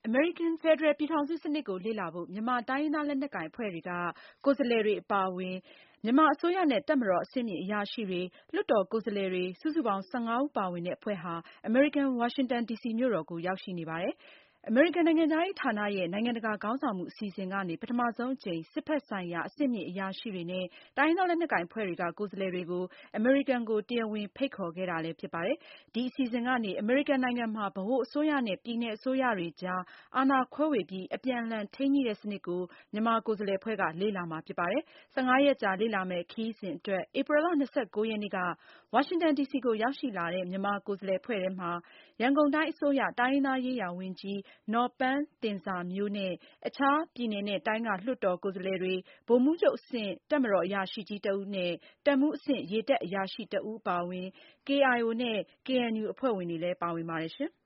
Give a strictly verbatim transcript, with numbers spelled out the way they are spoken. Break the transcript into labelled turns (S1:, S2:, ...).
S1: အမေရိကန်ဖက်ဒရယ်ပြည်ထောင်စုစနစ်ကိုလေ့လာဖို့ မြန်မာတိုင်းရင်းသားလက်နက်ကိုင်အဖွဲ့တွေက ကိုယ်စားလှယ်တွေအပါအဝင် မြန်မာအစိုးရနဲ့ တပ်မတော်အဆင့်မြင့်အရာရှိတွေ၊ လွှတ်တော်ကိုယ်စားလှယ်တွေ စုစုပေါင်း ၁၅ ဦးပါဝင်တဲ့အဖွဲ့ဟာ အမေရိကန် ဝါရှင်တန်ဒီစီမြို့တော်ကို ရောက်ရှိနေပါတယ်။ အမေရိကန်နိုင်ငံခြားရေးဌာနရဲ့ နိုင်ငံတကာခေါင်းဆောင်မှုအစီအစဉ်ကနေ ပထမဆုံးအကြိမ် စစ်ဘက်ဆိုင်ရာ အဆင့်မြင့်အရာရှိတွေနဲ့ တိုင်းရင်းသားလက်နက်ကိုင်အဖွဲ့တွေက ကိုယ်စားလှယ်တွေကို အမေရိကန်ကို တရားဝင်ဖိတ်ခေါ်ခဲ့တာလည်းဖြစ်ပါတယ်။ ဒီအစီအစဉ်ကနေ အမေရိကန်နိုင်ငံမှာ ဗဟိုအစိုးရနဲ့ ပြည်နယ်အစိုးရတွေကြား အာဏာခွဲဝေပြီး အပြန်အလှန်ထိန်းညှိတဲ့စနစ်ကို မြန်မာကိုယ်စားလှယ်အဖွဲ့က လေ့လာမှာဖြစ်ပါတယ်။ ၁၅ ရက်ကြာလေ့လာမယ့်ခရီးစဉ်အတွက် ဧပြီလ ၂၉ ရက်နေ့က ဝါရှင်တန်ဒီစီကိုရောက်ရှိလာတဲ့ မြန်မာကိုယ်စားလှယ်အဖွဲ့ထဲမှာ ရန်ကုန်တိုင်းအစိုးရ တိုင်းရင်းသားရေးရာဝန်ကြီး နော်ပန်းသဉ္ဇာမျိုးနဲ့ အခြားပြည်နယ်နဲ့တိုင်းက လွှတ်တော်ကိုယ်စားလှယ်တွေ၊ ဗိုလ်မှူးချုပ်အဆင့် တပ်မတော်အရာရှိကြီးတဦးနဲ့ တပ်မှူးအဆင့် ရေတပ်အရာရှိတဦးအပါအဝင် ကေအိုင်အိုနဲ့ ကေအန်ယူအဖွဲ့ဝင်တွေလည်း ပါဝင်ပါတယ်ရှင်။